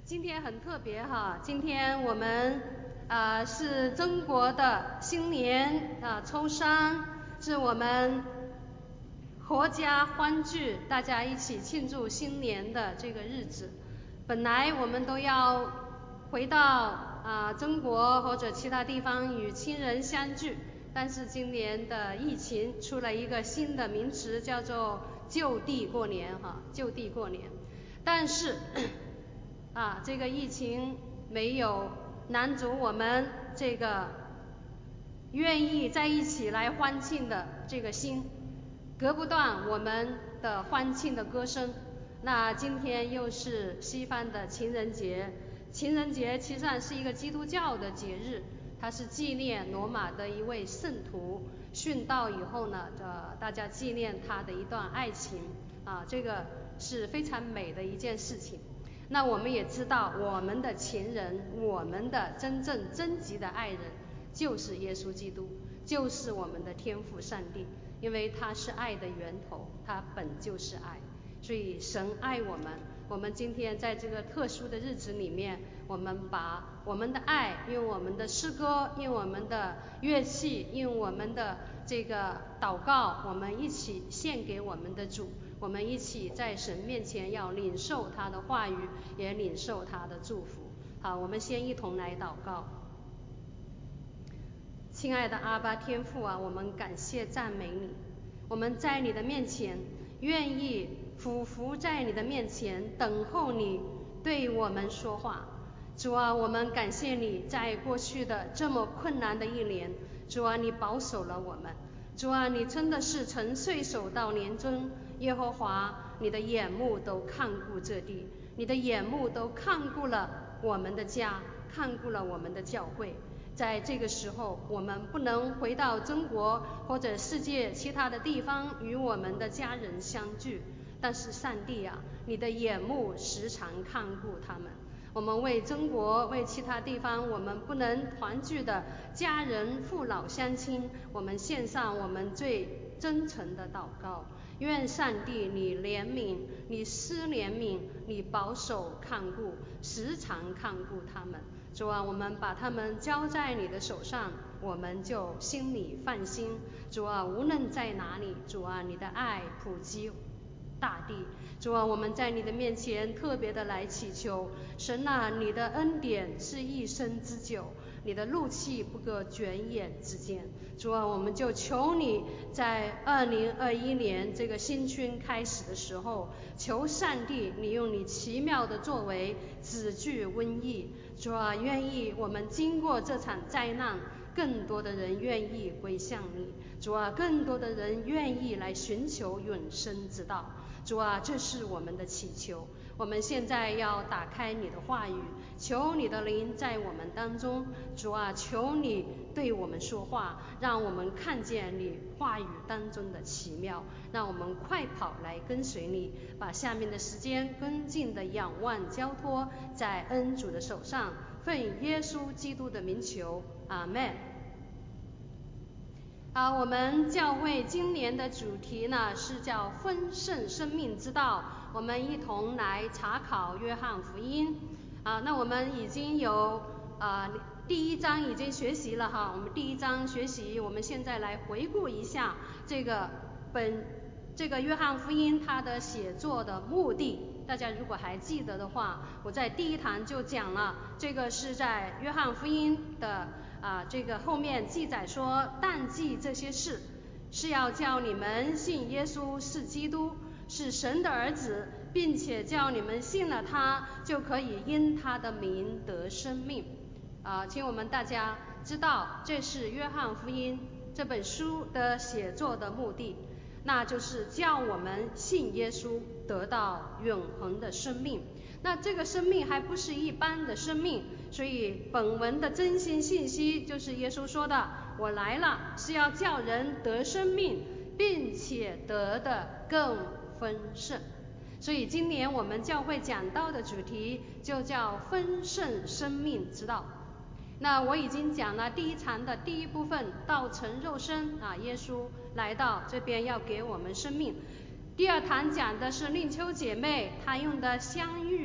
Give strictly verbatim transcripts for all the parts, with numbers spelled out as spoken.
今天很特别哈，今天我们啊、呃、是中国的新年啊、呃、抽山，是我们阖家欢聚，大家一起庆祝新年的这个日子。本来我们都要回到啊、呃、中国或者其他地方与亲人相聚，但是今年的疫情出了一个新的名词，叫做就地过年哈，就地过年。但是啊，这个疫情没有拦阻我们这个愿意在一起来欢庆的这个心，隔不断我们的欢庆的歌声。那今天又是西方的情人节，情人节其实上是一个基督教的节日，它是纪念罗马的一位圣徒殉道以后呢，呃，大家纪念他的一段爱情啊，这个是非常美的一件事情。那我们也知道，我们的情人，我们的真正终极的爱人，就是耶稣基督，就是我们的天父上帝，因为他是爱的源头，他本就是爱，所以神爱我们。我们今天在这个特殊的日子里面，我们把我们的爱用我们的诗歌，用我们的乐器，用我们的这个祷告，我们一起献给我们的主。我们一起在神面前要领受他的话语，也领受他的祝福。好，我们先一同来祷告。亲爱的阿爸天父啊，我们感谢赞美你，我们在你的面前愿意俯伏在你的面前等候你对我们说话。主啊，我们感谢你在过去的这么困难的一年，主啊，你保守了我们。主啊，你真的是曾岁首到年终，耶和华，你的眼目都看顾这地，你的眼目都看顾了我们的家，看顾了我们的教会。在这个时候，我们不能回到中国或者世界其他的地方与我们的家人相聚，但是上帝啊，你的眼目时常看顾他们。我们为中国，为其他地方我们不能团聚的家人父老乡亲，我们献上我们最真诚的祷告。愿上帝你怜悯，你施怜悯，你保守看顾，时常看顾他们。主啊，我们把他们交在你的手上，我们就心里放心。主啊，无论在哪里，主啊，你的爱普及大地。主啊，我们在你的面前特别的来祈求，神啊，你的恩典是一生之久，你的怒气不可卷眼之间。主啊，我们就求你在二零二一年这个新春开始的时候，求上帝你用你奇妙的作为止拒瘟疫。主啊，愿意我们经过这场灾难，更多的人愿意归向你。主啊，更多的人愿意来寻求永生之道。主啊，这是我们的祈求。我们现在要打开你的话语，求你的灵在我们当中。主啊，求你对我们说话，让我们看见你话语当中的奇妙，让我们快跑来跟随你，把下面的时间恭敬的仰望交托在恩主的手上，奉耶稣基督的名求，阿们。啊，我们教会今年的主题呢是叫丰盛生命之道，我们一同来查考约翰福音。啊，那我们已经有啊第一章已经学习了哈，我们第一章学习，我们现在来回顾一下这个本这个约翰福音它的写作的目的。大家如果还记得的话，我在第一堂就讲了，这个是在约翰福音的啊，这个后面记载说，但记这些事，是要叫你们信耶稣是基督，是神的儿子，并且叫你们信了他，就可以因他的名得生命。啊，请我们大家知道，这是约翰福音这本书的写作的目的，那就是叫我们信耶稣，得到永恒的生命。那这个生命还不是一般的生命，所以本文的真心信息就是耶稣说的，我来了是要叫人得生命，并且得的更丰盛。所以今年我们教会讲道的主题就叫丰盛生命之道。那我已经讲了第一堂的第一部分，道成肉身啊，耶稣来到这边要给我们生命。第二堂讲的是令秋姐妹她用的相遇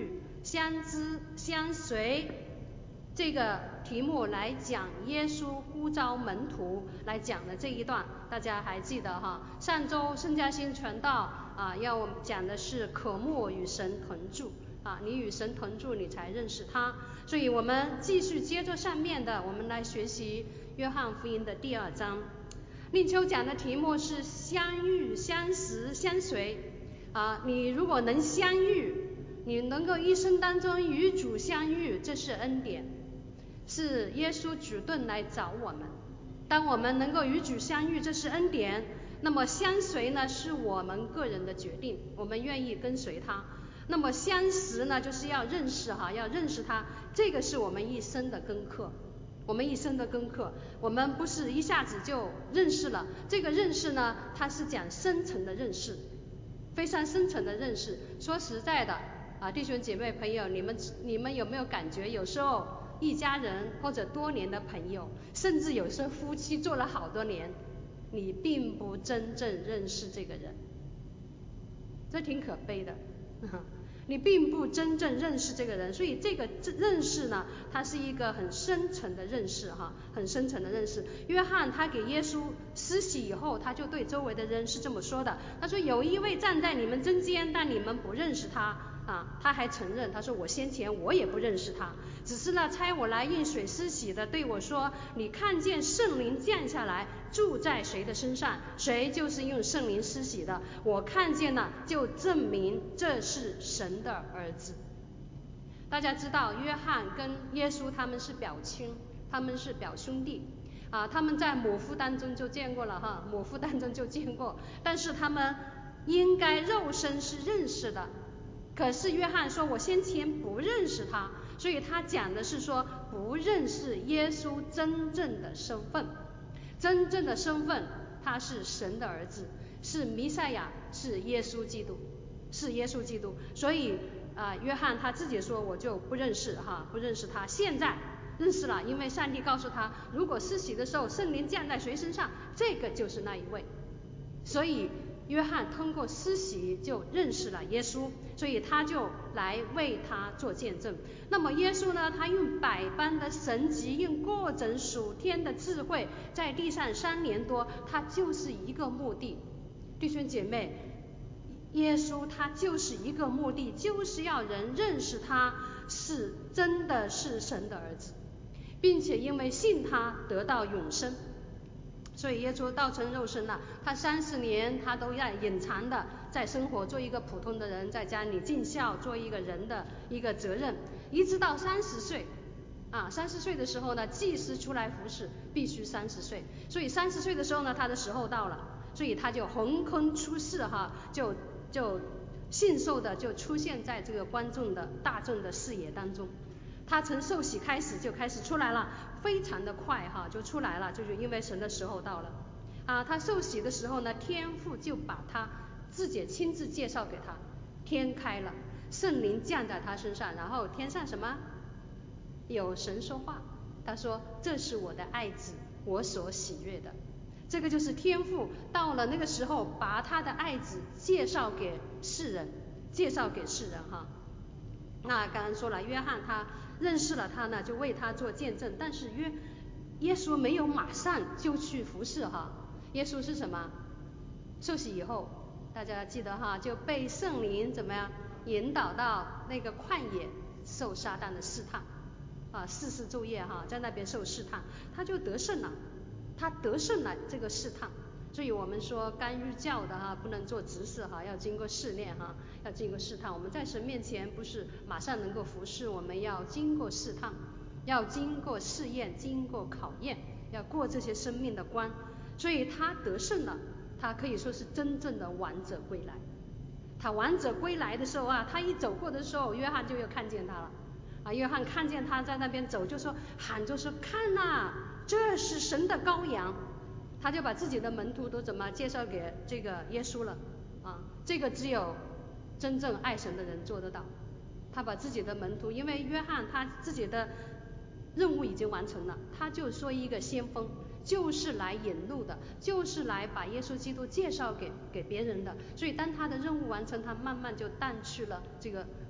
相知相随这个题目来讲耶稣呼召门徒来讲的这一段，大家还记得哈？上周圣家新传道啊，要讲的是渴慕与神同住啊，你与神同住，你才认识他。所以我们继续接着上面的，我们来学习约翰福音的第二章。令秋讲的题目是相遇、相识、相随啊，你如果能相遇，你能够一生当中与主相遇，这是恩典，是耶稣主动来找我们。当我们能够与主相遇，这是恩典。那么相随呢，是我们个人的决定，我们愿意跟随他。那么相识呢，就是要认识哈，要认识他，这个是我们一生的功课。我们一生的功课，我们不是一下子就认识了。这个认识呢，它是讲深层的认识，非常深层的认识。说实在的啊，弟兄姐妹朋友，你们你们有没有感觉，有时候一家人或者多年的朋友，甚至有时候夫妻做了好多年，你并不真正认识这个人，这挺可悲的。你并不真正认识这个人，所以这个认识呢，它是一个很深层的认识哈，很深层的认识。约翰他给耶稣施洗以后，他就对周围的人是这么说的，他说有一位站在你们中间，但你们不认识他啊。他还承认，他说我先前我也不认识他，只是那差我来应水施洗的对我说，你看见圣灵降下来住在谁的身上，谁就是用圣灵施洗的。我看见了，就证明这是神的儿子。大家知道约翰跟耶稣他们是表亲，他们是表兄弟啊，他们在母腹当中就见过了哈，母腹当中就见过，但是他们应该肉身是认识的。可是约翰说我先前不认识他，所以他讲的是说不认识耶稣真正的身份。真正的身份，他是神的儿子，是弥赛亚，是耶稣基督，是耶稣基督。所以啊、呃，约翰他自己说我就不认识哈，不认识他。现在认识了，因为上帝告诉他，如果施洗的时候圣灵降在谁身上，这个就是那一位。所以约翰通过施洗就认识了耶稣，所以他就来为他做见证。那么耶稣呢，他用百般的神迹，用各种属天的智慧，在地上三年多，他就是一个目的。弟兄姐妹，耶稣他就是一个目的，就是要人认识他是真的是神的儿子，并且因为信他得到永生。所以耶稣道成肉身了，他三十年他都要隐藏的在生活，做一个普通的人，在家里尽孝，做一个人的一个责任，一直到三十岁啊，三十岁的时候呢，祭司出来服侍必须三十岁，所以三十岁的时候呢，他的时候到了，所以他就横空出世哈，就就迅速的就出现在这个观众的大众的视野当中。他从受洗开始就开始出来了，非常的快哈，就出来了，就是因为神的时候到了啊。他受洗的时候呢，天父就把他自己亲自介绍给他，天开了，圣灵降在他身上，然后天上什么有神说话，他说这是我的爱子，我所喜悦的。这个就是天父到了那个时候把他的爱子介绍给世人，介绍给世人哈。那刚刚说了，约翰他认识了他呢，就为他做见证。但是约耶稣没有马上就去服侍哈，耶稣是什么？受洗以后，大家记得哈，就被圣灵怎么样引导到那个旷野受撒旦的试探啊，四十昼夜哈，在那边受试探，他就得胜了，他得胜了这个试探。所以我们说干预教的哈，不能做执事哈，要经过试炼哈，要经过试探。我们在神面前不是马上能够服侍，我们要经过试探，要经过试验，经过考验，要过这些生命的关。所以他得胜了，他可以说是真正的王者归来。他王者归来的时候啊，他一走过的时候，约翰就又看见他了啊。约翰看见他在那边走，就说喊着说看呐，这是神的羔羊。他就把自己的门徒都怎么介绍给这个耶稣了啊？这个只有真正爱神的人做得到。他把自己的门徒，因为约翰他自己的任务已经完成了，他就说一个先锋，就是来引路的，就是来把耶稣基督介绍给给别人的。所以当他的任务完成，他慢慢就淡去了这个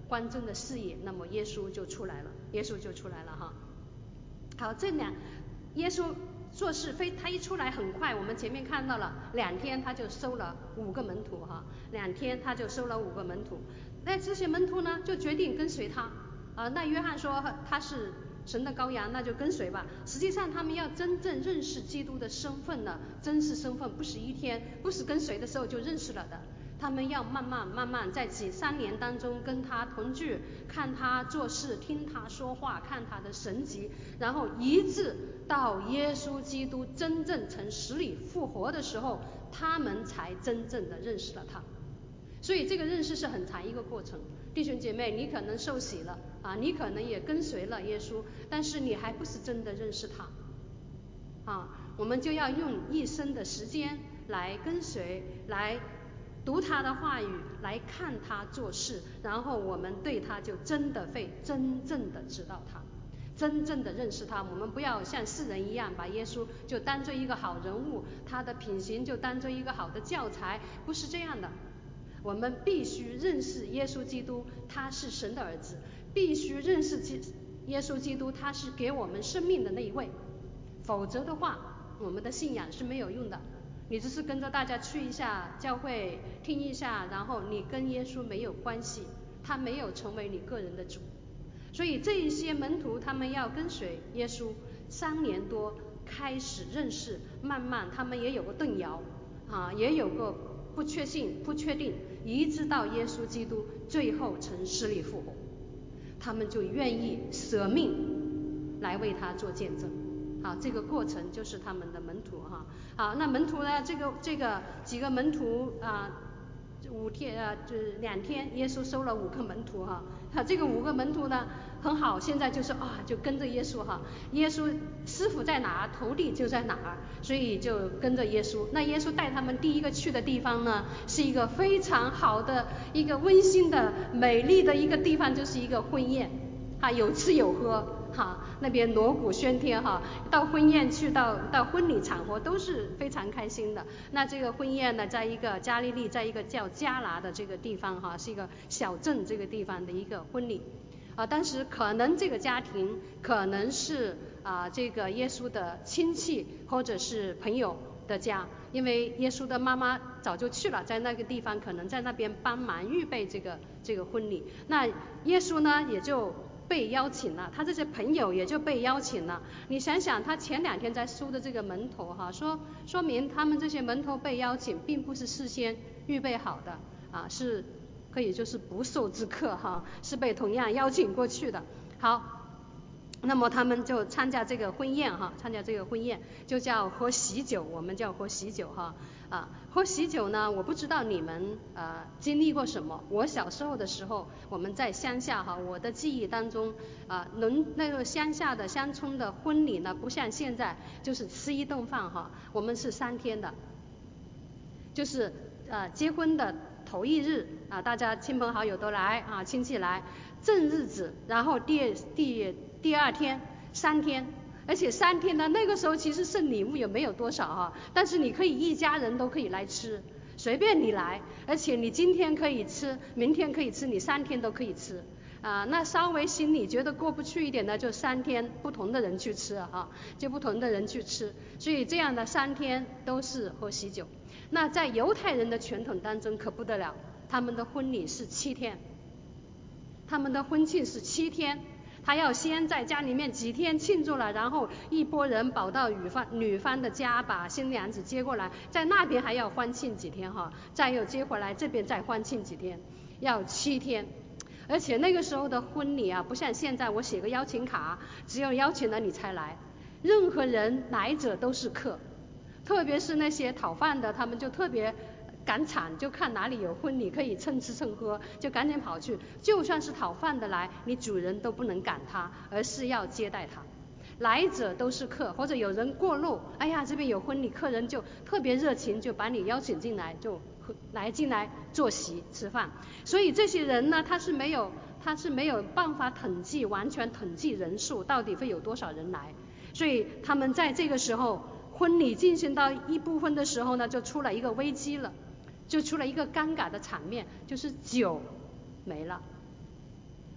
观众的视野，那么耶稣就出来了，耶稣就出来了哈。好，这两耶稣做事非他一出来很快，我们前面看到了两天他就收了五个门徒哈，两天他就收了五个门徒。那这些门徒呢就决定跟随他啊。那约翰说他是神的羔羊，那就跟随吧。实际上他们要真正认识基督的身份呢，真实身份不是一天，不是跟随的时候就认识了的。他们要慢慢慢慢在几三年当中跟他同聚，看他做事，听他说话，看他的神迹，然后一直到耶稣基督真正从死里复活的时候，他们才真正的认识了他。所以这个认识是很长一个过程。弟兄姐妹，你可能受洗了啊，你可能也跟随了耶稣，但是你还不是真的认识他啊。我们就要用一生的时间来跟随，来读他的话语，来看他做事，然后我们对他就真的会真正的知道他，真正的认识他。我们不要像世人一样把耶稣就当作一个好人物，他的品行就当作一个好的教材，不是这样的。我们必须认识耶稣基督，他是神的儿子，必须认识耶稣基督，他是给我们生命的那一位，否则的话我们的信仰是没有用的。你只是跟着大家去一下教会听一下，然后你跟耶稣没有关系，他没有成为你个人的主。所以这一些门徒他们要跟随耶稣三年多，开始认识，慢慢他们也有个动摇啊，也有个不确信不确定，一直到耶稣基督最后从死里复活，他们就愿意舍命来为他做见证。好，这个过程就是他们的门徒哈。好，那门徒呢？这个这个几个门徒啊，五天啊，就是两天，耶稣收了五个门徒哈。哈，这个五个门徒呢很好，现在就是啊，就跟着耶稣哈。耶稣师傅在哪儿，徒弟就在哪儿，所以就跟着耶稣。那耶稣带他们第一个去的地方呢，是一个非常好的、一个温馨的、美丽的一个地方，就是一个婚宴，哈，有吃有喝。哈，那边锣鼓喧天哈，到婚宴去，到到婚礼场合都是非常开心的。那这个婚宴呢，在一个加利利，在一个叫迦拿的这个地方哈，是一个小镇这个地方的一个婚礼啊。当时可能这个家庭可能是啊这个耶稣的亲戚或者是朋友的家，因为耶稣的妈妈早就去了，在那个地方可能在那边帮忙预备这个这个婚礼。那耶稣呢也就被邀请了，他这些朋友也就被邀请了。你想想，他前两天在收的这个门徒哈，说说明他们这些门徒被邀请，并不是事先预备好的啊，是可以就是不速之客哈，是被同样邀请过去的。好。那么他们就参加这个婚宴哈，参加这个婚宴就叫喝喜酒，我们叫喝喜酒哈啊。喝喜酒呢，我不知道你们呃经历过什么。我小时候的时候，我们在乡下哈，我的记忆当中啊，农那个乡下的乡村的婚礼呢，不像现在就是吃一顿饭哈，我们是三天的，就是呃结婚的头一日啊，大家亲朋好友都来啊，亲戚来，正日子，然后第第第二天三天，而且三天呢，那个时候其实剩礼物也没有多少哈，但是你可以一家人都可以来吃，随便你来，而且你今天可以吃，明天可以吃，你三天都可以吃啊。那稍微心里觉得过不去一点的，就三天不同的人去吃哈，就不同的人去吃，所以这样的三天都是喝喜酒。那在犹太人的传统当中可不得了，他们的婚礼是七天，他们的婚庆是七天，他要先在家里面几天庆祝了，然后一拨人跑到女方女方的家把新娘子接过来，在那边还要欢庆几天哈，再又接回来这边再欢庆几天，要七天。而且那个时候的婚礼啊，不像现在我写个邀请卡，只有邀请了你才来，任何人来者都是客，特别是那些讨饭的，他们就特别赶场，就看哪里有婚礼可以蹭吃蹭喝，就赶紧跑去。就算是讨饭的来，你主人都不能赶他，而是要接待他。来者都是客，或者有人过路，哎呀这边有婚礼，客人就特别热情，就把你邀请进来，就来进来坐席吃饭。所以这些人呢，他是没有他是没有办法统计完全统计人数，到底会有多少人来。所以他们在这个时候，婚礼进行到一部分的时候呢，就出了一个危机了，就出了一个尴尬的场面，就是酒没了。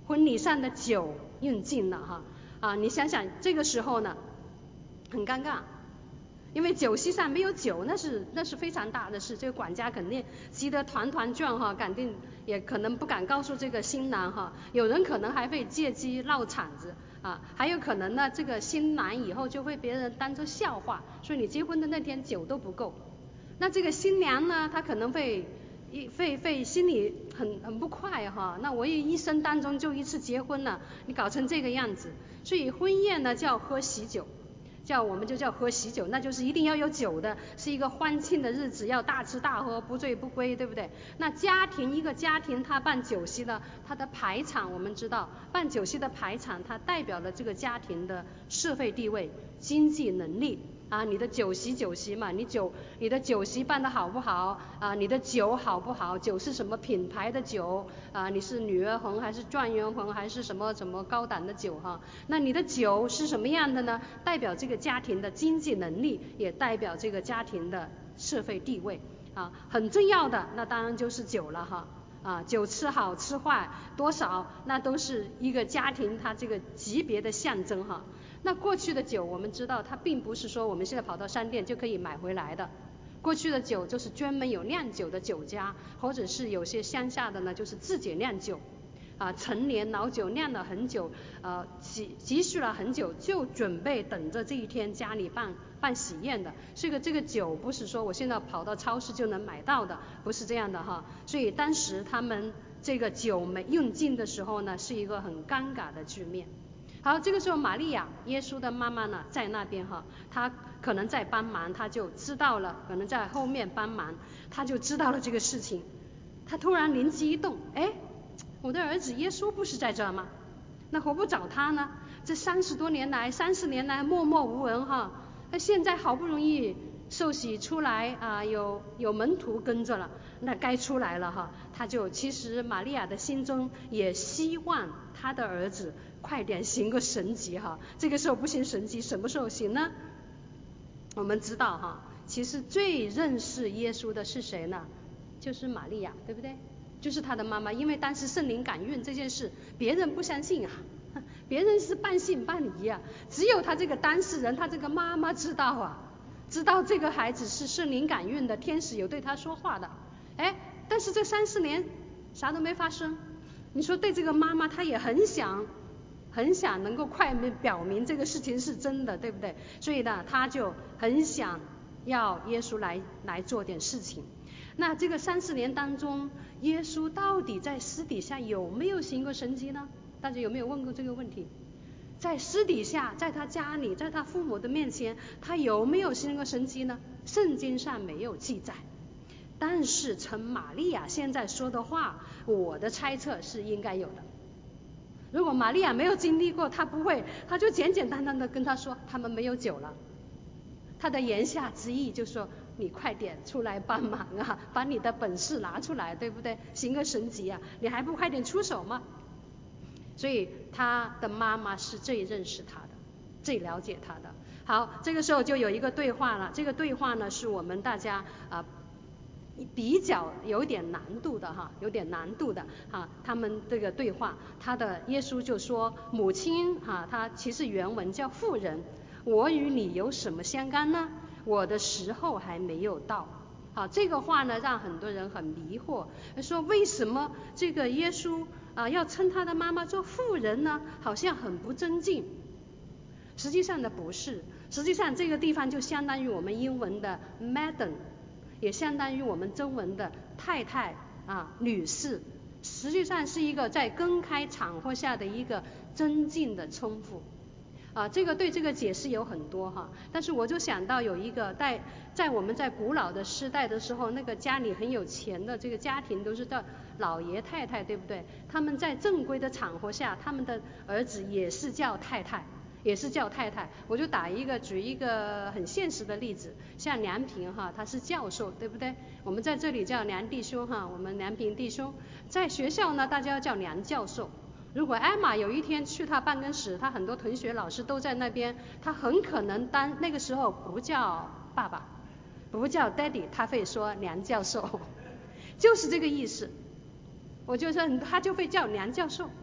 婚礼上的酒用尽了哈啊，你想想这个时候呢，很尴尬。因为酒席上没有酒，那是那是非常大的事，这个管家肯定急得团团转哈，肯定也可能不敢告诉这个新郎哈，有人可能还会借机闹场子啊，还有可能呢，这个新郎以后就会别人当作笑话，说你结婚的那天酒都不够。那这个新娘呢，她可能会一会会心里很很不快哈，那我也一生当中就一次结婚了，你搞成这个样子，所以婚宴呢叫喝喜酒。叫我们就叫喝喜酒，那就是一定要有酒的，是一个欢庆的日子，要大吃大喝，不醉不归，对不对？那家庭一个家庭他办酒席呢，他的排场我们知道，办酒席的排场它代表了这个家庭的社会地位、经济能力啊，你的酒席酒席嘛，你酒你的酒席办得好不好啊？你的酒好不好？酒是什么品牌的酒啊？你是女儿红还是状元红还是什么什么高档的酒哈？那你的酒是什么样的呢？代表这个家庭的经济能力，也代表这个家庭的社会地位啊，很重要的那当然就是酒了哈。啊，酒吃好吃坏多少，那都是一个家庭它这个级别的象征哈。那过去的酒我们知道它并不是说我们现在跑到商店就可以买回来的，过去的酒就是专门有酿酒的酒家，或者是有些乡下的呢就是自己酿酒啊，陈年老酒酿了很久，呃积积蓄了很久，就准备等着这一天家里办办喜宴的。这个这个酒不是说我现在跑到超市就能买到的，不是这样的哈。所以当时他们这个酒没用尽的时候呢，是一个很尴尬的局面。好，这个时候玛利亚耶稣的妈妈呢在那边哈，她可能在帮忙，她就知道了，可能在后面帮忙，她就知道了这个事情。她突然灵机一动，哎，我的儿子耶稣不是在这吗？那何不找他呢？这三十多年来，三十年来默默无闻哈，那现在好不容易受洗出来啊，有有门徒跟着了，那该出来了哈。他就其实玛利亚的心中也希望他的儿子快点行个神迹哈。这个时候不行神迹，什么时候行呢？我们知道哈，其实最认识耶稣的是谁呢？就是玛利亚，对不对？就是他的妈妈，因为当时圣灵感孕这件事，别人不相信啊，别人是半信半疑啊，只有他这个当事人，他这个妈妈知道啊，知道这个孩子是圣灵感孕的，天使有对他说话的，哎，但是这三四年啥都没发生，你说对这个妈妈，她也很想，很想能够快表明这个事情是真的，对不对？所以呢，她就很想要耶稣来来做点事情。那这个三四年当中，耶稣到底在私底下有没有行过神迹呢？大家有没有问过这个问题？在私底下，在他家里，在他父母的面前，他有没有行过神迹呢？圣经上没有记载，但是从玛利亚现在说的话，我的猜测是应该有的。如果玛利亚没有经历过，他不会，他就简简单单的跟他说他们没有酒了。他的言下之意就说你快点出来帮忙啊，把你的本事拿出来，对不对？行个神迹啊，你还不快点出手吗？所以他的妈妈是最认识他的，最了解他的。好，这个时候就有一个对话了，这个对话呢是我们大家啊、呃、比较有点难度的哈，有点难度的哈。他们这个对话，他的耶稣就说母亲哈，他其实原文叫妇人，我与你有什么相干呢？我的时候还没有到。好，这个话呢让很多人很迷惑，说为什么这个耶稣啊要称他的妈妈做妇人呢？好像很不尊敬。实际上呢不是，实际上这个地方就相当于我们英文的 madam， 也相当于我们中文的太太啊女士，实际上是一个在公开场合下的一个尊敬的称呼。啊，这个对这个解释有很多哈，但是我就想到有一个在在我们在古老的时代的时候，那个家里很有钱的这个家庭都是叫老爷太太，对不对？他们在正规的场合下，他们的儿子也是叫太太，也是叫太太。我就打一个举一个很现实的例子，像梁平哈，他是教授，对不对？我们在这里叫梁弟兄哈，我们梁平弟兄，在学校呢大家要叫梁教授。如果艾玛有一天去他办公室，他很多同学老师都在那边，他很可能当那个时候不叫爸爸，不叫 daddy， 他会说梁教授，就是这个意思。我就说他就会叫梁教授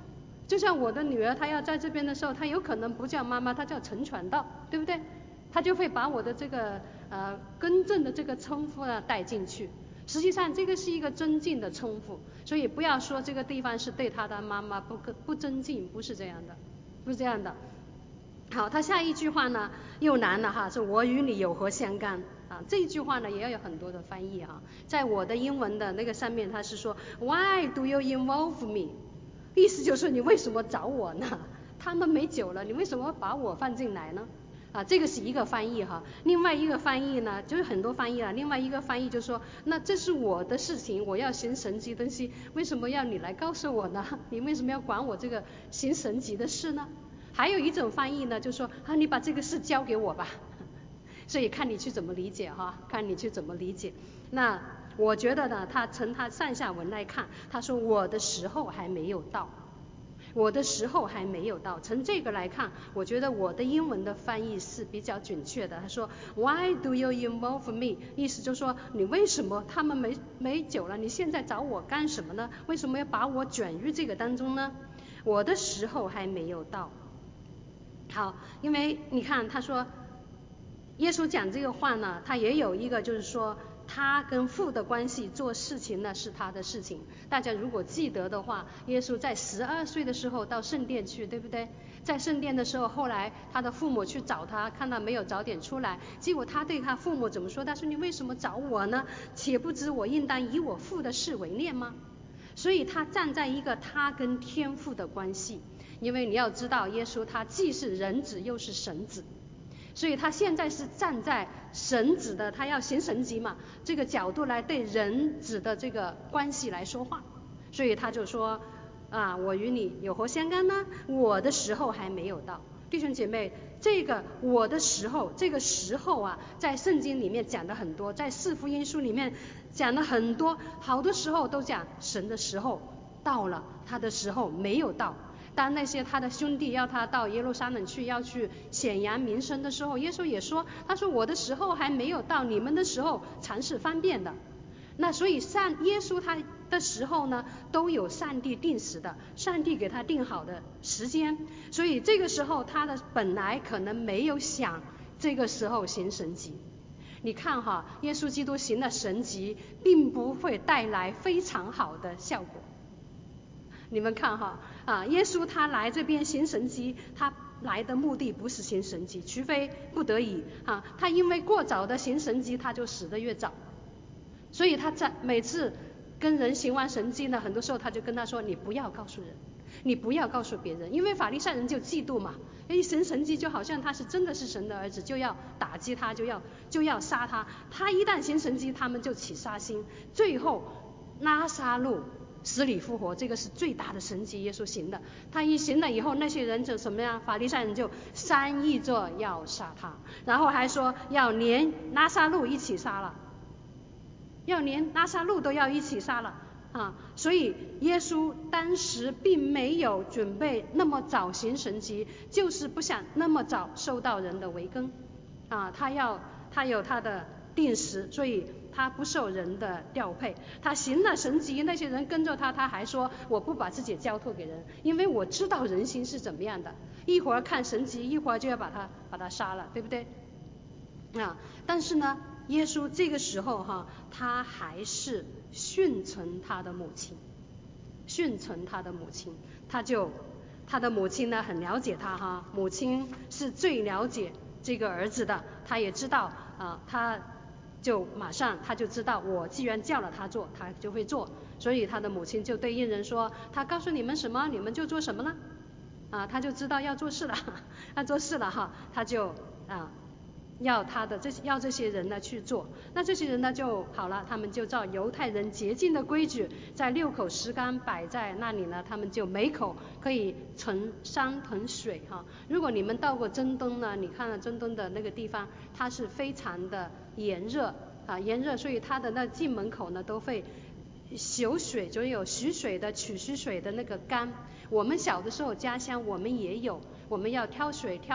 就像我的女儿，她要在这边的时候，她有可能不叫妈妈，她叫陈传道，对不对？她就会把我的这个呃更正的这个称呼呢带进去。实际上这个是一个尊敬的称呼，所以不要说这个地方是对她的妈妈不不尊敬，不是这样的，不是这样的。好，他下一句话呢又难了哈，是我与你有何相干啊？这一句话呢也要有很多的翻译哈。在我的英文的那个上面，他是说 Why do you involve me？ 意思就是你为什么找我呢？他们没酒了，你为什么把我放进来呢？啊，这个是一个翻译哈。另外一个翻译呢，就是很多翻译了。另外一个翻译就说，那这是我的事情，我要行神迹东西，为什么要你来告诉我呢？你为什么要管我这个行神迹的事呢？还有一种翻译呢，就说啊，你把这个事交给我吧。所以看你去怎么理解哈，看你去怎么理解。那我觉得呢，他从他上下文来看，他说我的时候还没有到，我的时候还没有到。从这个来看，我觉得我的英文的翻译是比较准确的。他说 Why do you involve me？ 意思就是说你为什么他们没没酒了，你现在找我干什么呢？为什么要把我卷入这个当中呢？我的时候还没有到。好，因为你看他说耶稣讲这个话呢，他也有一个就是说他跟父的关系，做事情呢是他的事情。大家如果记得的话，耶稣在十二岁的时候到圣殿去，对不对？在圣殿的时候，后来他的父母去找他，看到没有早点出来，结果他对他父母怎么说？他说你为什么找我呢？岂不知我应当以我父的事为念吗？所以他站在一个他跟天父的关系。因为你要知道耶稣他既是人子又是神子，所以他现在是站在神子的，他要行神迹嘛，这个角度来对人子的这个关系来说话。所以他就说啊，我与你有何相干呢？我的时候还没有到。弟兄姐妹，这个我的时候，这个时候啊，在圣经里面讲的很多，在四福音书里面讲的很多，好多时候都讲神的时候到了，他的时候没有到。当那些他的兄弟要他到耶路撒冷去，要去显扬名声的时候，耶稣也说，他说我的时候还没有到，你们的时候常是方便的。那所以上耶稣他的时候呢，都有上帝定时的，上帝给他定好的时间。所以这个时候他的本来可能没有想这个时候行神迹。你看哈，耶稣基督行的神迹并不会带来非常好的效果。你们看哈啊，耶稣他来这边行神迹，他来的目的不是行神迹，除非不得已啊，他因为过早的行神迹，他就死得越早。所以他在每次跟人行完神迹呢，很多时候他就跟他说，你不要告诉人，你不要告诉别人，因为法利赛人就嫉妒嘛，一行神迹就好像他是真的是神的儿子，就要打击他，就要就要杀他。他一旦行神迹，他们就起杀心，最后拉撒路死里复活，这个是最大的神迹，耶稣行的。他一行了以后，那些人就什么呀？法利赛人就商议着要杀他，然后还说要连拉撒路一起杀了，要连拉撒路都要一起杀了啊！所以耶稣当时并没有准备那么早行神迹，就是不想那么早受到人的围攻啊！他要他有他的定时，所以他不受人的调配。他行了神迹，那些人跟着他，他还说我不把自己交托给人，因为我知道人心是怎么样的，一会儿看神迹，一会儿就要把他把他杀了，对不对啊？但是呢，耶稣这个时候哈，他还是顺从他的母亲，顺从他的母亲，他就他的母亲呢很了解他哈，母亲是最了解这个儿子的，他也知道啊，他就马上他就知道，我既然叫了他做，他就会做。所以他的母亲就对佣人说，他告诉你们什么，你们就做什么呢？啊，他就知道要做事了，他做事了哈，他就啊。要他的这要这些人呢去做，那这些人呢就好了，他们就照犹太人洁净的规矩，在六口石缸摆在那里呢，他们就每口可以盛三盆水哈。如果你们到过中东呢，你看了中东的那个地方，它是非常的炎热啊，炎热，所以它的那进门口呢都会修水，就有蓄水的取蓄水的那个缸。我们小的时候家乡我们也有，我们要挑水挑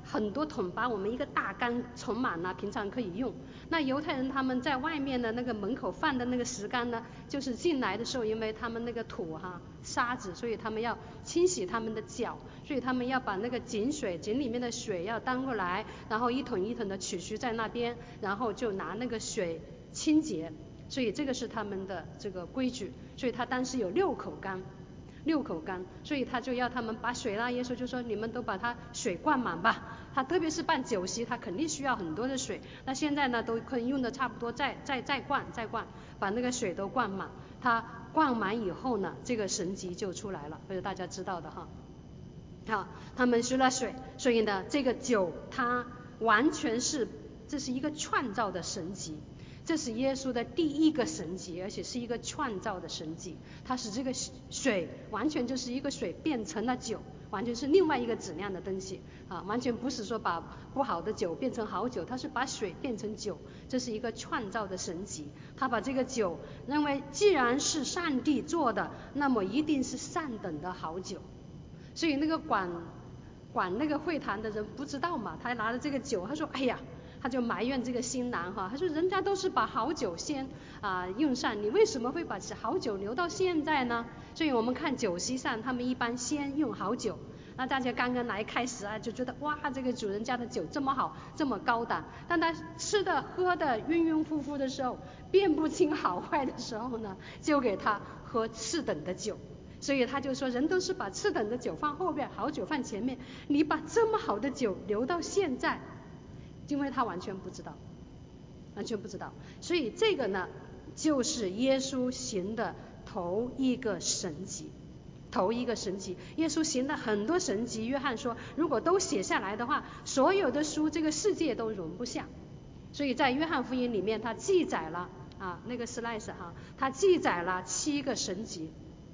很多桶，把我们一个大缸盛满了，平常可以用。那犹太人他们在外面的那个门口放的那个石缸呢，就是进来的时候，因为他们那个土哈沙子，所以他们要清洗他们的脚，所以他们要把那个井水井里面的水要端过来，然后一桶一桶的取须在那边，然后就拿那个水清洁，所以这个是他们的这个规矩。所以他当时有六口缸。六口缸，所以他就要他们把水啦，耶稣就说你们都把它水灌满吧。他特别是办酒席，他肯定需要很多的水。那现在呢都可以用的差不多，再再再灌再灌，把那个水都灌满。他灌满以后呢，这个神迹就出来了，这是大家知道的哈。好，他们施了水，所以呢这个酒它完全是这是一个创造的神迹。这是耶稣的第一个神迹，而且是一个创造的神迹。它使这个水完全就是一个水变成了酒，完全是另外一个质量的东西啊，完全不是说把不好的酒变成好酒，它是把水变成酒，这是一个创造的神迹。他把这个酒认为既然是上帝做的，那么一定是上等的好酒。所以那个管管那个会堂的人不知道嘛，他拿着这个酒，他说哎呀，他就埋怨这个新郎哈，他说人家都是把好酒先啊用上，你为什么会把好酒留到现在呢？所以我们看酒席上，他们一般先用好酒。那大家刚刚来开始啊，就觉得哇，这个主人家的酒这么好，这么高档。但他吃的喝的晕晕乎乎的时候，辨不清好坏的时候呢，就给他喝次等的酒。所以他就说，人都是把次等的酒放后边，好酒放前面，你把这么好的酒留到现在。因为他完全不知道，完全不知道，所以这个呢，就是耶稣行的头一个神迹，头一个神迹。耶稣行的很多神迹，约翰说，如果都写下来的话，所有的书这个世界都容不下。所以在约翰福音里面，他记载了啊，那个 slice 哈，他记载了七个神迹，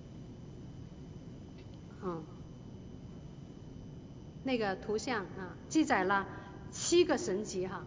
嗯，那个图像啊，记载了七个神迹哈，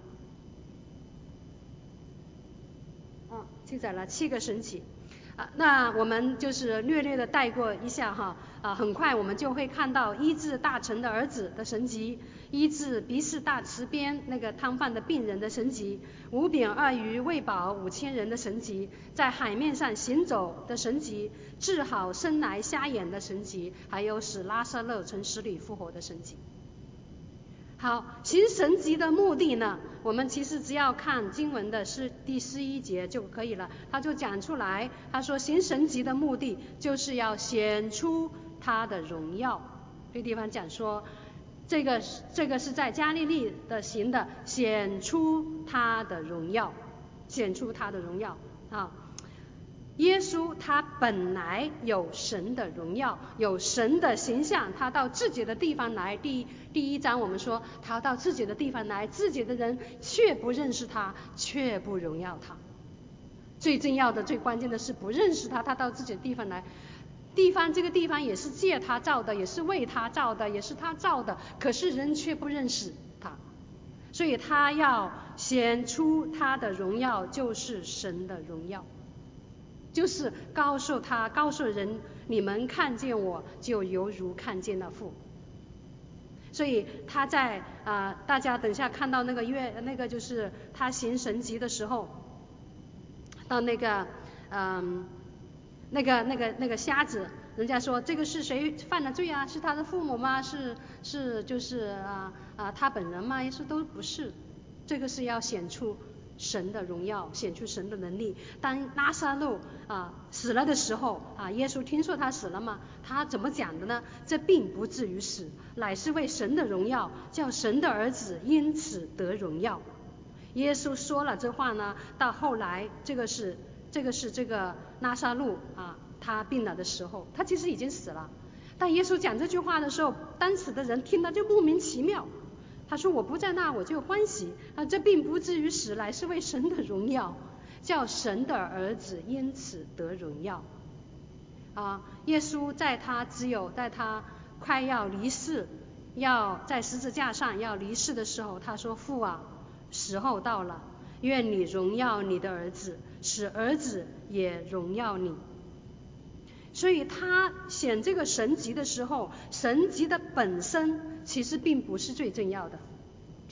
嗯，记载了七个神迹啊。那我们就是略略的带过一下哈啊，很快我们就会看到医治大臣的儿子的神迹，医治鼻氏大池边那个瘫痪的病人的神迹，五饼二鱼喂饱五千人的神迹，在海面上行走的神迹，治好生来瞎眼的神迹，还有使拉撒勒从死里复活的神迹。好，行神迹的目的呢，我们其实只要看经文的是第十一节就可以了。他就讲出来，他说行神迹的目的就是要显出他的荣耀。这地方讲说，这个这个是在加利利的行的，显出他的荣耀，显出他的荣耀啊。耶稣他本来有神的荣耀，有神的形象，他到自己的地方来，第一第一章我们说他到自己的地方来，自己的人却不认识他，却不荣耀他。最重要的最关键的是不认识他，他到自己的地方来，地方这个地方也是借他造的，也是为他造的，也是他造的，可是人却不认识他，所以他要显出他的荣耀，就是神的荣耀，就是告诉他告诉人，你们看见我就犹如看见了父。所以他在啊、呃，大家等一下看到那个月那个就是他行神迹的时候，到那个嗯那个那个那个瞎子，人家说这个是谁犯了罪啊？是他的父母吗？是是就是啊啊他本人吗？耶稣都不是，这个是要显出神的荣耀，显出神的能力。当拉撒路啊死了的时候啊，耶稣听说他死了嘛，他怎么讲的呢？这并不至于死，乃是为神的荣耀，叫神的儿子因此得荣耀。耶稣说了这话呢，到后来这个是这个是这个拉撒路啊，他病了的时候，他其实已经死了。但耶稣讲这句话的时候，当时的人听了就莫名其妙。他说我不在那我就欢喜啊，这并不至于死，来是为神的荣耀，叫神的儿子因此得荣耀啊。耶稣在他只有在他快要离世，要在十字架上要离世的时候，他说父啊，时候到了，愿你荣耀你的儿子，使儿子也荣耀你。所以他显这个神迹的时候，神迹的本身其实并不是最重要的，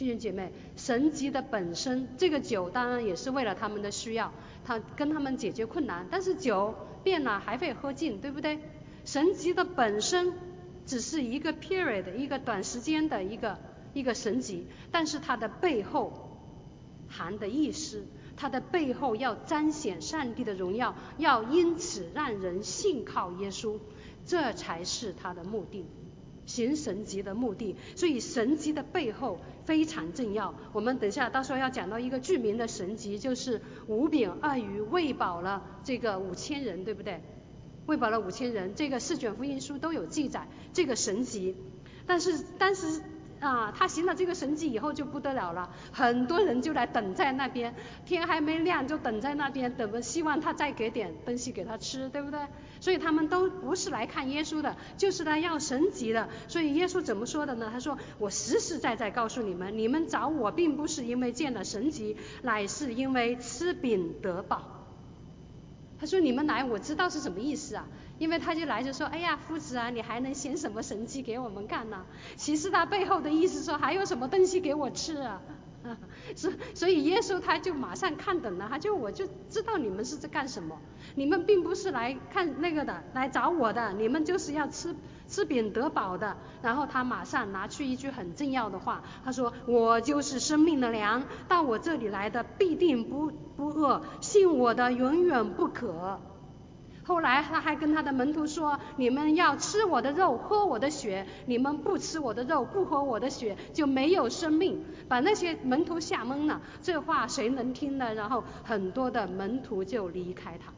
弟兄姐妹，神迹的本身，这个酒当然也是为了他们的需要，他跟他们解决困难，但是酒变了还会喝尽，对不对？神迹的本身只是一个 period， 一个短时间的一个一个神迹，但是它的背后含的意思，它的背后要彰显上帝的荣耀，要因此让人信靠耶稣，这才是它的目的，行神迹的目的。所以神迹的背后非常重要。我们等一下到时候要讲到一个著名的神迹，就是五饼二鱼喂饱了这个五千人，对不对？喂饱了五千人，这个四卷福音书都有记载这个神迹。但是但是啊，他行了这个神迹以后就不得了了，很多人就来等在那边，天还没亮就等在那边，等着希望他再给点东西给他吃，对不对？所以他们都不是来看耶稣的，就是来要神迹的。所以耶稣怎么说的呢？他说，我实实在在告诉你们，你们找我并不是因为见了神迹，乃是因为吃饼得饱。他说你们来我知道是什么意思啊，因为他就来就说，哎呀夫子啊，你还能显什么神迹给我们看呢？其实他背后的意思说，还有什么东西给我吃啊？所所以耶稣他就马上看懂了，他就我就知道你们是在干什么，你们并不是来看那个的，来找我的，你们就是要吃吃饼得饱的。然后他马上拿去一句很重要的话，他说，我就是生命的粮，到我这里来的必定不不饿，信我的永远不渴。后来他还跟他的门徒说，你们要吃我的肉喝我的血，你们不吃我的肉不喝我的血就没有生命，把那些门徒吓懵了，这话谁能听呢？然后很多的门徒就离开他。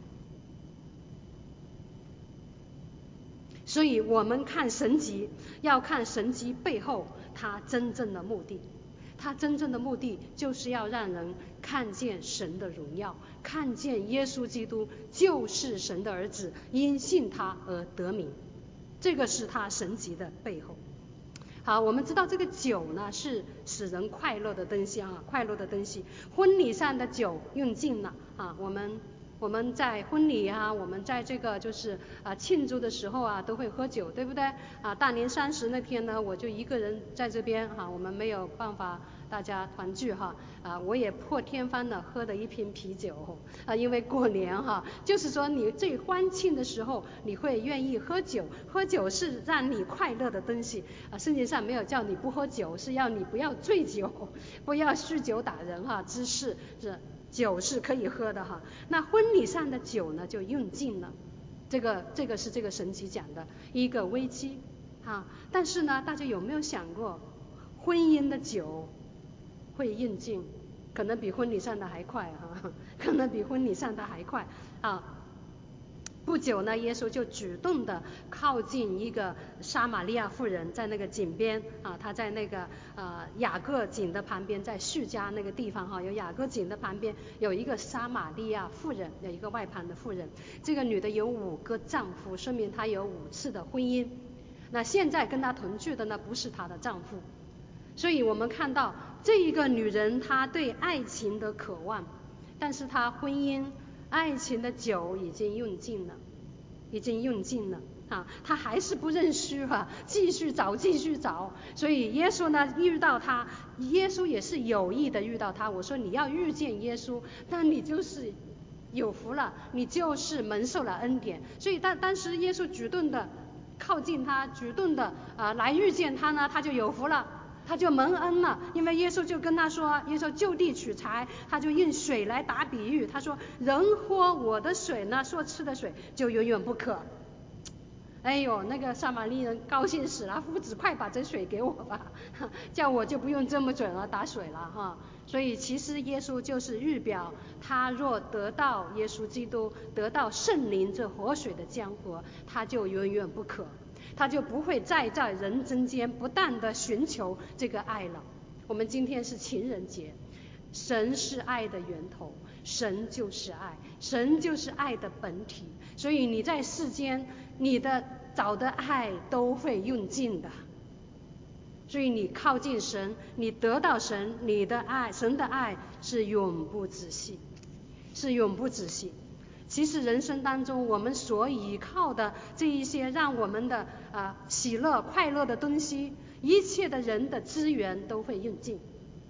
所以我们看神迹要看神迹背后他真正的目的，他真正的目的就是要让人看见神的荣耀，看见耶稣基督就是神的儿子，因信他而得名，这个是他神迹的背后。好，我们知道这个酒呢是使人快乐的东西啊，快乐的东西。婚礼上的酒用尽了啊，我们我们在婚礼啊，我们在这个就是啊庆祝的时候啊，都会喝酒，对不对？啊，大年三十那天呢，我就一个人在这边哈、啊，我们没有办法大家团聚哈啊，我也破天荒的喝了一瓶啤酒啊，因为过年哈，就是说你最欢庆的时候，你会愿意喝酒，喝酒是让你快乐的东西啊。圣经上没有叫你不喝酒，是要你不要醉酒，不要酗酒打人哈，知识是。酒是可以喝的哈，那婚礼上的酒呢就用尽了，这个这个是这个神迹讲的一个危机哈。但是呢，大家有没有想过，婚姻的酒会用尽，可能比婚礼上的还快哈，可能比婚礼上的还快啊。不久呢，耶稣就主动的靠近一个撒玛利亚妇人，在那个井边啊，他在那个呃雅各井的旁边，在叙加那个地方哈，有雅各井的旁边有一个撒玛利亚妇人，有一个外邦的妇人。这个女的有五个丈夫，说明她有五次的婚姻。那现在跟她同居的呢，不是她的丈夫。所以我们看到这一个女人，她对爱情的渴望，但是她婚姻。爱情的酒已经用尽了，已经用尽了啊！他还是不认输啊，继续找，继续找。所以耶稣呢遇到他，耶稣也是有意的遇到他。我说你要遇见耶稣，那你就是有福了，你就是蒙受了恩典。所以当当时耶稣主动的靠近他，主动的啊、呃、来遇见他呢，他就有福了。他就蒙恩了，因为耶稣就跟他说，耶稣就地取材，他就用水来打比喻，他说人喝我的水呢，所吃的水就永远不渴。哎呦，那个撒玛利人高兴死了，夫子快把这水给我吧，叫我就不用这么准了打水了哈。所以其实耶稣就是预表，他若得到耶稣基督，得到圣灵这活水的江河，他就永远不渴，他就不会再在人中间不断的寻求这个爱了。我们今天是情人节，神是爱的源头，神就是爱，神就是爱的本体。所以你在世间，你的找的爱都会用尽的。所以你靠近神，你得到神，你的爱，神的爱是永不止息，是永不止息。其实人生当中我们所依靠的这一些让我们的、呃、喜乐快乐的东西，一切的人的资源都会用尽，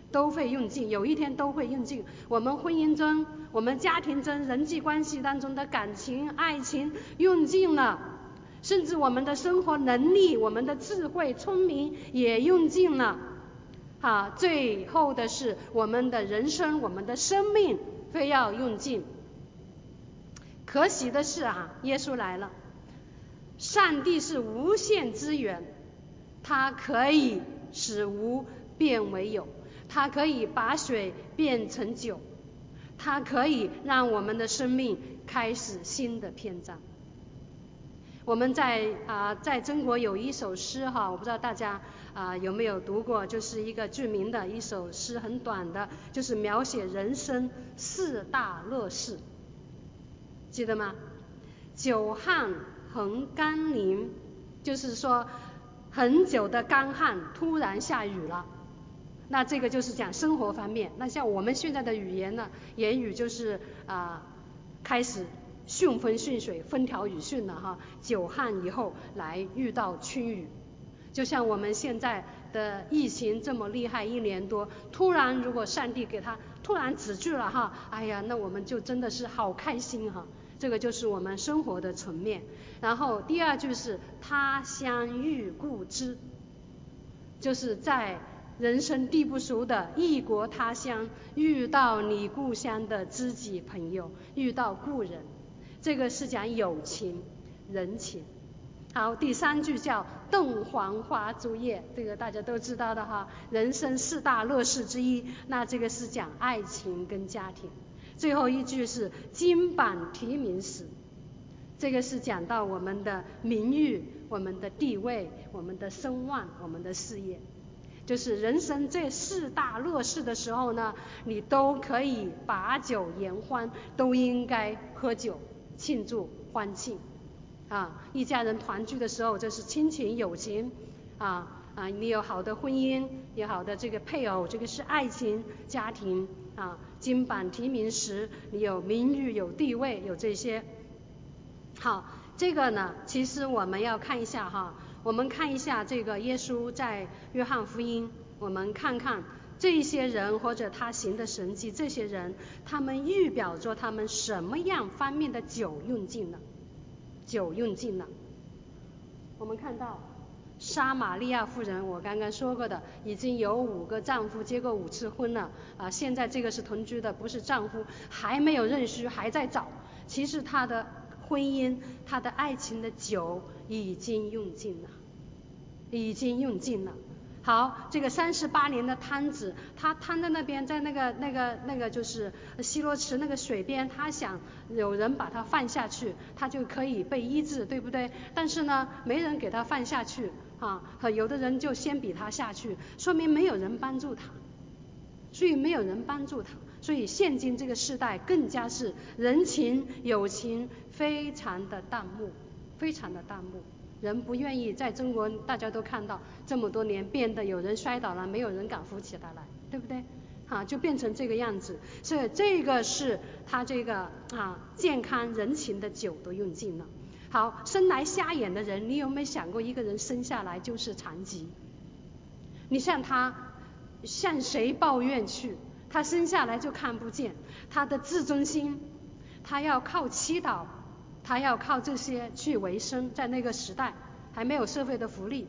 都会用尽，有一天都会用尽。我们婚姻中，我们家庭中，人际关系当中的感情、爱情用尽了，甚至我们的生活能力、我们的智慧、聪明也用尽了。啊，最后的是我们的人生、我们的生命非要用尽。可喜的是啊，耶稣来了。上帝是无限资源，他可以使无变为有，他可以把水变成酒，他可以让我们的生命开始新的篇章。我们在啊、呃，在中国有一首诗哈，我不知道大家啊、呃、有没有读过，就是一个著名的一首诗，很短的，就是描写人生四大乐事，记得吗？久旱横甘霖，就是说很久的干旱突然下雨了，那这个就是讲生活方面。那像我们现在的语言呢，言语就是啊、呃、开始顺风顺水，风调雨顺了哈。久旱以后来遇到春雨，就像我们现在的疫情这么厉害一年多，突然如果上帝给他突然止住了哈，哎呀，那我们就真的是好开心哈。这个就是我们生活的层面。然后第二句是他乡遇故知，就是在人生地不熟的异国他乡遇到你故乡的知己朋友，遇到故人，这个是讲友情人情。好，第三句叫洞房花烛夜，这个大家都知道的哈，人生四大乐事之一，那这个是讲爱情跟家庭。最后一句是金榜题名时，这个是讲到我们的名誉、我们的地位、我们的声望、我们的事业，就是人生这四大乐事的时候呢，你都可以把酒言欢，都应该喝酒庆祝欢庆啊！一家人团聚的时候，这是亲情友情啊啊！你有好的婚姻，有好的这个配偶，这个是爱情家庭啊。金榜题名时，你有名誉、有地位、有这些。好，这个呢，其实我们要看一下哈，我们看一下这个耶稣在约翰福音，我们看看这些人或者他行的神迹，这些人他们预表着他们什么样方面的酒用尽了，酒用尽了。我们看到撒玛利亚妇人，我刚刚说过的，已经有五个丈夫，结过五次婚了啊。现在这个是同居的，不是丈夫，还没有认识，还在找。其实她的婚姻，她的爱情的酒已经用尽了，已经用尽了。好，这个三十八年的摊子，他摊在那边，在那个那个那个就是希罗池那个水边，他想有人把他放下去，他就可以被医治，对不对？但是呢，没人给他放下去啊，有的人就先比他下去，说明没有人帮助他，所以没有人帮助他，所以现今这个时代更加是人情友情非常的淡漠，非常的淡漠。人不愿意，在中国大家都看到这么多年变得有人摔倒了，没有人敢扶起他来，对不对？啊，就变成这个样子。所以这个是他这个啊健康人情的酒都用尽了。好，生来瞎眼的人，你有没有想过一个人生下来就是残疾？你向他向谁抱怨去？他生下来就看不见，他的自尊心，他要靠祈祷，他要靠这些去维生。在那个时代还没有社会的福利，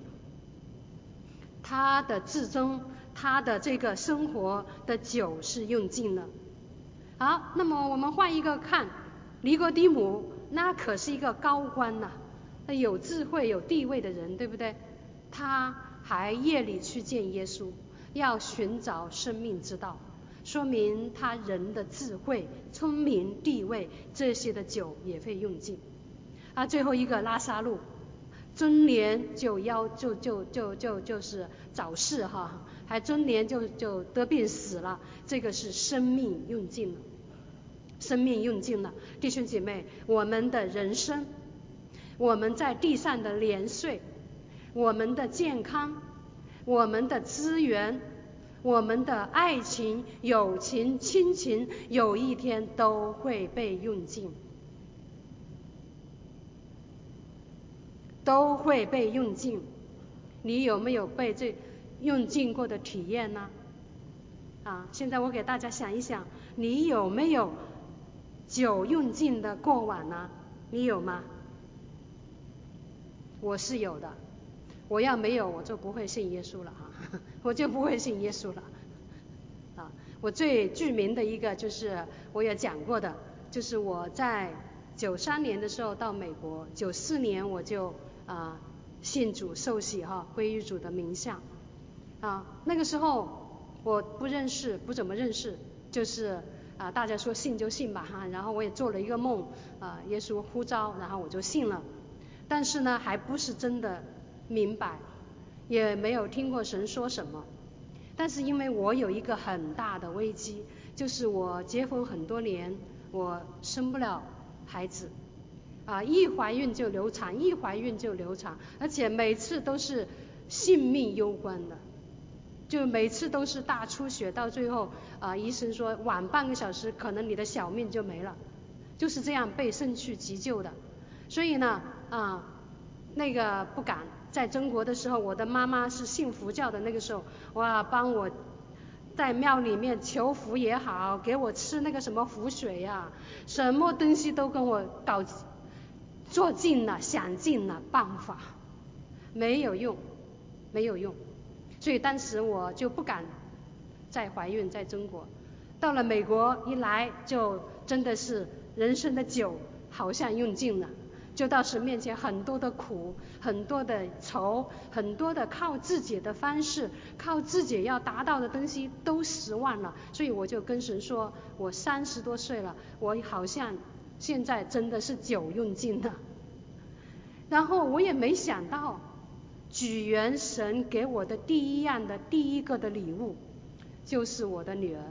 他的自尊，他的这个生活的酒是用尽了。好，那么我们换一个看，尼哥底母那可是一个高官呐、啊，有智慧有地位的人，对不对？他还夜里去见耶稣，要寻找生命之道，说明他人的智慧、聪明、地位这些的酒也会用尽。啊，最后一个拉撒路，中年就要就就就就就是早逝哈，还中年就就得病死了，这个是生命用尽了，生命用尽了。弟兄姐妹，我们的人生，我们在地上的年岁，我们的健康，我们的资源，我们的爱情、友情、亲情，有一天都会被用尽，都会被用尽。你有没有被这用尽过的体验呢？ 啊，现在我给大家想一想，你有没有酒用尽的过往呢？你有吗？我是有的，我要没有我就不会信耶稣了啊，我就不会信耶稣了。啊，我最著名的一个就是我也讲过的，就是我在九三年的时候到美国，九四年我就啊信主受洗哈，皈依主的名下。啊，那个时候我不认识，不怎么认识，就是啊大家说信就信吧哈，然后我也做了一个梦，啊耶稣呼召，然后我就信了。但是呢，还不是真的明白，也没有听过神说什么。但是因为我有一个很大的危机，就是我结婚很多年，我生不了孩子，啊，一怀孕就流产，一怀孕就流产，而且每次都是性命攸关的，就每次都是大出血，到最后啊，医生说晚半个小时，可能你的小命就没了，就是这样被送去急救的。所以呢，啊，那个不敢。在中国的时候，我的妈妈是信佛教的，那个时候哇，帮我在庙里面求福也好，给我吃那个什么符水呀、啊，什么东西都跟我搞做尽了，想尽了办法，没有用，没有用。所以当时我就不敢再怀孕，在中国。到了美国一来，就真的是人生的酒好像用尽了。就到神面前，很多的苦，很多的愁，很多的靠自己的方式，靠自己要达到的东西都失望了。所以我就跟神说，我三十多岁了，我好像现在真的是酒用尽了。然后我也没想到，举元神给我的第一样的第一个的礼物，就是我的女儿。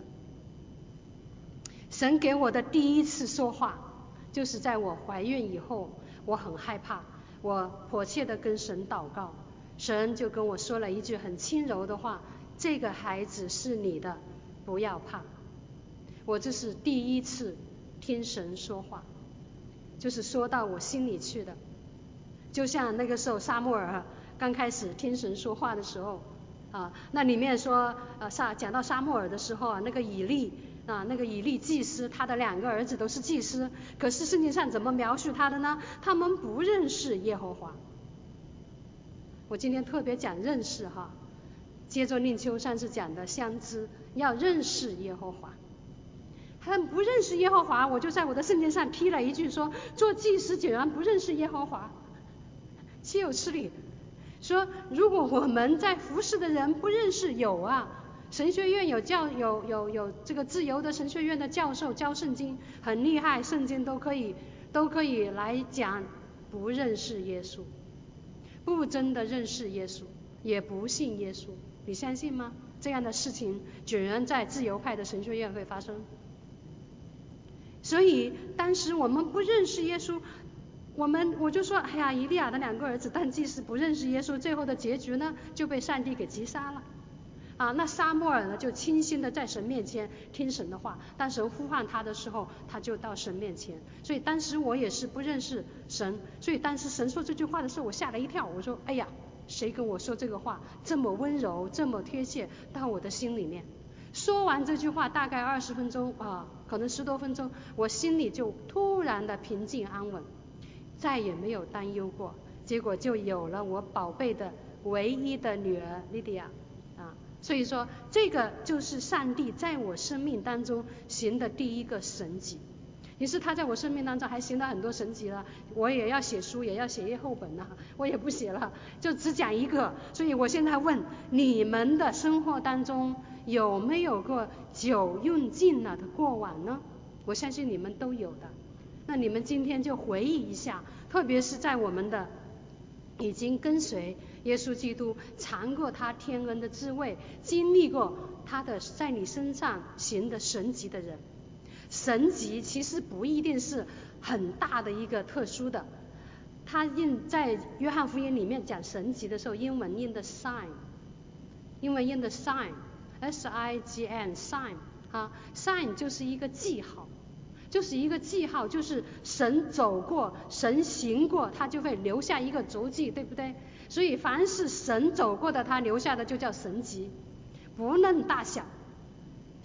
神给我的第一次说话，就是在我怀孕以后。我很害怕，我迫切地跟神祷告，神就跟我说了一句很轻柔的话，这个孩子是你的，不要怕。我这是第一次听神说话，就是说到我心里去的。就像那个时候撒母耳刚开始听神说话的时候啊，那里面说呃撒讲到撒母耳的时候啊，那个以利啊，那个以利祭司，他的两个儿子都是祭司，可是圣经上怎么描述他的呢？他们不认识耶和华。我今天特别讲认识哈，接着令秋上次讲的相知，要认识耶和华。他们不认识耶和华，我就在我的圣经上批了一句说，做祭司竟然不认识耶和华，岂有此理！说如果我们在服侍的人不认识，有啊。神学院有教有有有这个自由的神学院的教授教圣经很厉害，圣经都可以都可以来讲，不认识耶稣，不真的认识耶稣，也不信耶稣，你相信吗？这样的事情居然在自由派的神学院会发生。所以当时我们不认识耶稣，我们我就说，哎呀，以利亚的两个儿子当祭司不认识耶稣，最后的结局呢就被上帝给击杀了。啊，那撒母耳呢就清心的在神面前听神的话，当神呼唤他的时候，他就到神面前。所以当时我也是不认识神，所以当时神说这句话的时候，我吓了一跳，我说哎呀，谁跟我说这个话这么温柔这么贴切到我的心里面。说完这句话大概二十分钟啊，可能十多分钟，我心里就突然的平静安稳，再也没有担忧过。结果就有了我宝贝的唯一的女儿莉迪亚啊。所以说这个就是上帝在我生命当中行的第一个神迹。于是他在我生命当中还行了很多神迹了，我也要写书，也要写页后本了，我也不写了，就只讲一个。所以我现在问你们的生活当中有没有过酒用尽了的过往呢？我相信你们都有的。那你们今天就回忆一下，特别是在我们的已经跟随耶稣基督尝过他天恩的滋味，经历过他的在你身上行的神迹的人。神迹其实不一定是很大的一个特殊的，他印在约翰福音里面讲神迹的时候，英文印的 sign， 英文印的 sign S I G N sign 啊 sign 就是一个记号，就是一个记号，就是神走过神行过，他就会留下一个足迹，对不对？所以凡是神走过的他留下的就叫神迹，不论大小。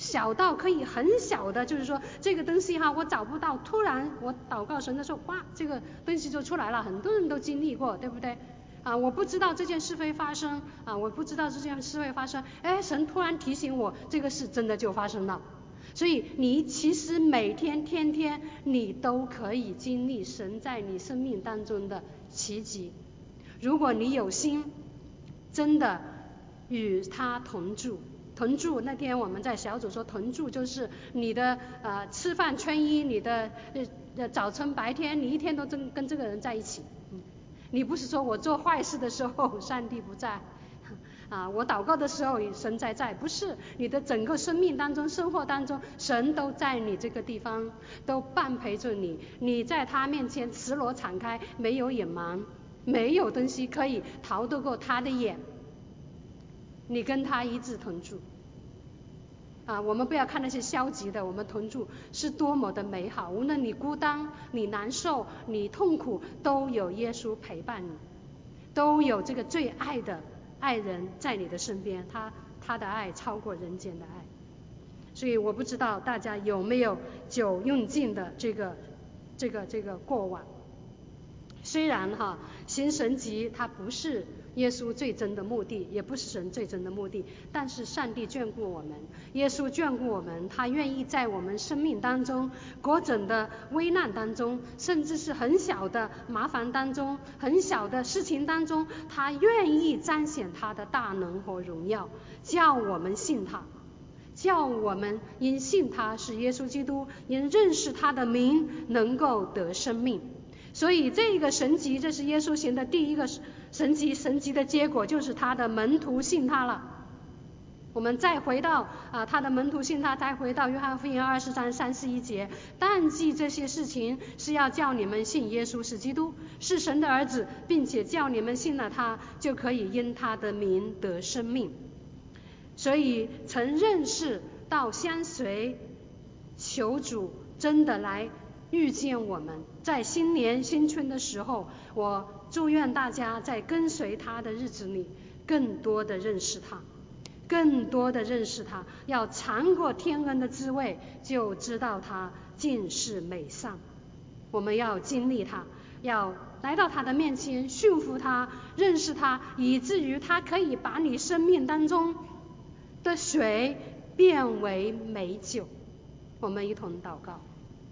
小到可以很小的，就是说这个东西哈我找不到，突然我祷告神的时候，哇，这个东西就出来了。很多人都经历过，对不对啊？我不知道这件事会发生啊，我不知道这件事会发生，哎，神突然提醒我，这个事真的就发生了。所以你其实每天天天你都可以经历神在你生命当中的奇迹。如果你有心真的与他同住，同住那天我们在小组说，同住就是你的呃吃饭穿衣，你的呃早晨白天你一天都跟跟这个人在一起。嗯，你不是说我做坏事的时候上帝不在啊，我祷告的时候神在在，不是，你的整个生命当中生活当中神都在你这个地方，都伴陪着你，你在他面前赤裸敞开，没有隐瞒，没有东西可以逃得过他的眼，你跟他一致同住啊，我们不要看那些消极的，我们同住是多么的美好，无论你孤单你难受你痛苦，都有耶稣陪伴你，都有这个最爱的爱人在你的身边，他他的爱超过人间的爱。所以我不知道大家有没有酒用尽的这个这个这个过往。虽然哈行神迹它不是耶稣最真的目的，也不是神最真的目的，但是上帝眷顾我们，耶稣眷顾我们，他愿意在我们生命当中各种的危难当中，甚至是很小的麻烦当中，很小的事情当中，他愿意彰显他的大能和荣耀，叫我们信他，叫我们因信他是耶稣基督，因认识他的名能够得生命。所以这个神迹，这是耶稣行的第一个神迹，神迹的结果就是他的门徒信他了。我们再回到啊，他的门徒信他，再回到约翰福音二十章三十一节，但记这些事情是要叫你们信耶稣是基督，是神的儿子，并且叫你们信了他，就可以因他的名得生命。所以从认识到相随，求主真的来遇见我们，在新年新春的时候，我祝愿大家在跟随他的日子里更多的认识他，更多的认识他，要尝过天恩的滋味，就知道他尽是美善。我们要经历他，要来到他的面前，驯服他，认识他，以至于他可以把你生命当中的水变为美酒。我们一同祷告。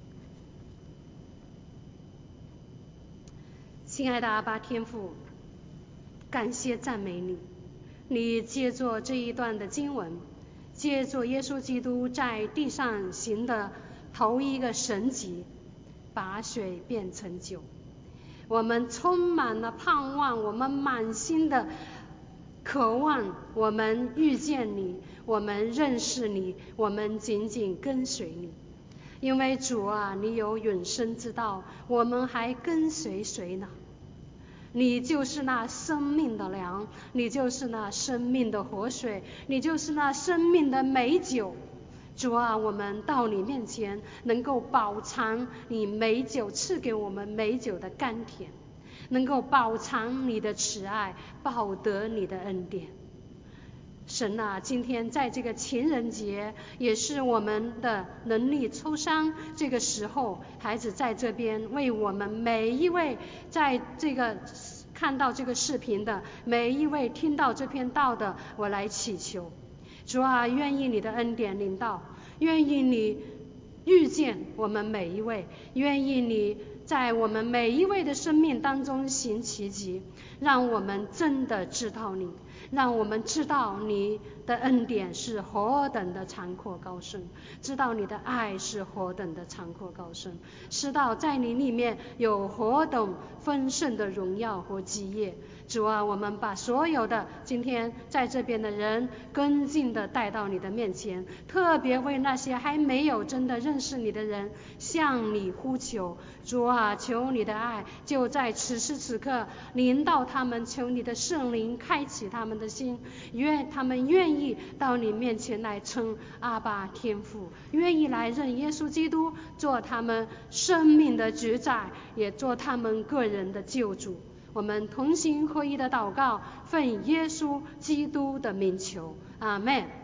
亲爱的阿爸天父，感谢赞美你，你借着这一段的经文，借着耶稣基督在地上行的头一个神迹，把水变成酒，我们充满了盼望，我们满心的渴望，我们遇见你，我们认识你，我们紧紧跟随你。因为主啊，你有永生之道，我们还跟随谁呢？你就是那生命的粮，你就是那生命的活水，你就是那生命的美酒。主啊，我们到你面前能够饱尝你美酒赐给我们美酒的甘甜，能够饱尝你的慈爱，饱得你的恩典。神啊，今天在这个情人节，也是我们的能力抽伤这个时候，孩子在这边为我们每一位在这个看到这个视频的每一位听到这篇道的，我来祈求。主啊，愿意你的恩典临到，愿意你遇见我们每一位，愿意你在我们每一位的生命当中行奇迹，让我们真的知道你，让我们知道你的恩典是何等的长阔高深，知道你的爱是何等的长阔高深，知道在你里面有何等丰盛的荣耀和基业。主啊，我们把所有的今天在这边的人跟进的带到你的面前，特别为那些还没有真的认识你的人向你呼求。主啊，求你的爱就在此时此刻临到他们，求你的圣灵开启他们的心，愿他们愿意到你面前来称阿爸天父，愿意来认耶稣基督做他们生命的主宰，也做他们个人的救主。我们同心合一的祷告，奉耶稣基督的名求，阿们。